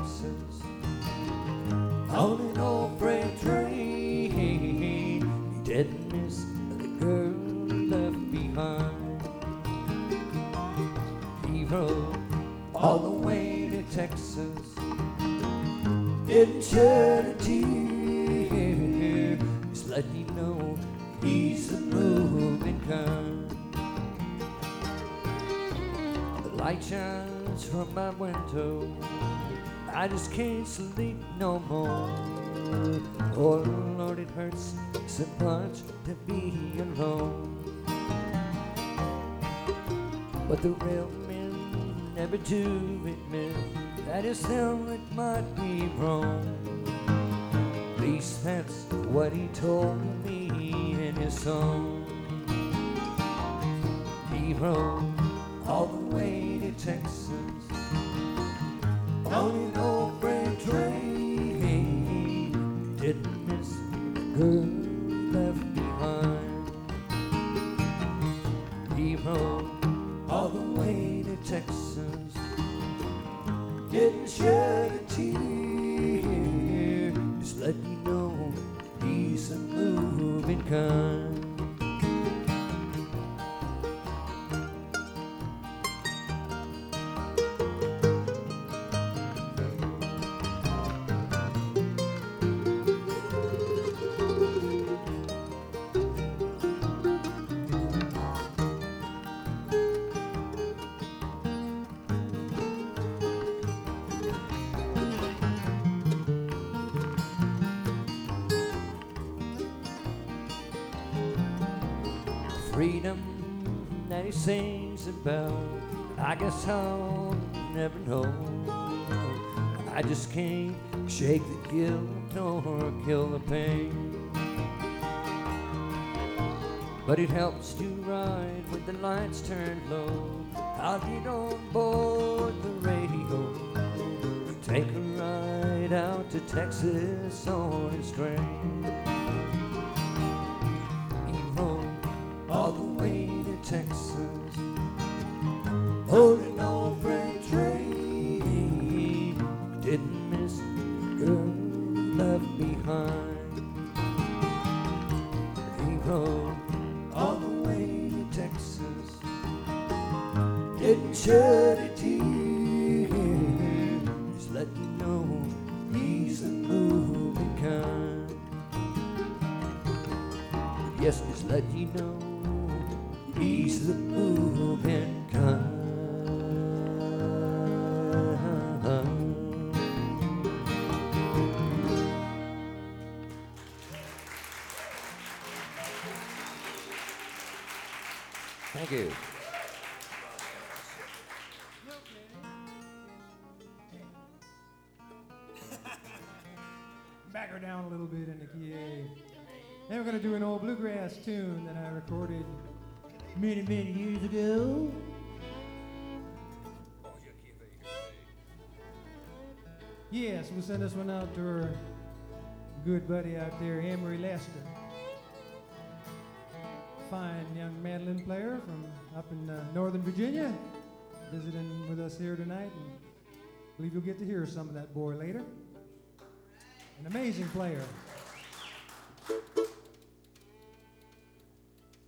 Texas on an old freight train. He didn't miss the girl he left behind. He rode all the way to Texas, didn't shed a tear. Just let you know he's a moving kind. The light shines from my window, I just can't sleep no more. Oh Lord, it hurts so much to be alone. But the real men never do admit that it's them that might be wrong. At least that's what he told me in his song. He rode all the way to Texas on an old freight train. Didn't miss the girl left behind. He rode all the way to Texas, didn't shed a tear. Just let you know he's a moving kind. Freedom that he sings about, I guess I'll never know. I just can't shake the guilt nor kill the pain. But it helps to ride with the lights turned low. I'll get on board the radio, take a ride out to Texas on his train. All the way to Texas on an old freight train. Didn't miss the girl left behind. He rode all the way to Texas, didn't shed a tear. Just let you know he's a moving kind. Yes, just let you know he's the moving kind. Thank you. Back her down a little bit in the key A. Then we're going to do an old bluegrass tune that I recorded many years ago. Yes, we'll send this one out to our good buddy out there, Emery Lester. Fine young mandolin player from up in Northern Virginia, visiting with us here tonight. And I believe you'll get to hear some of that boy later. An amazing player.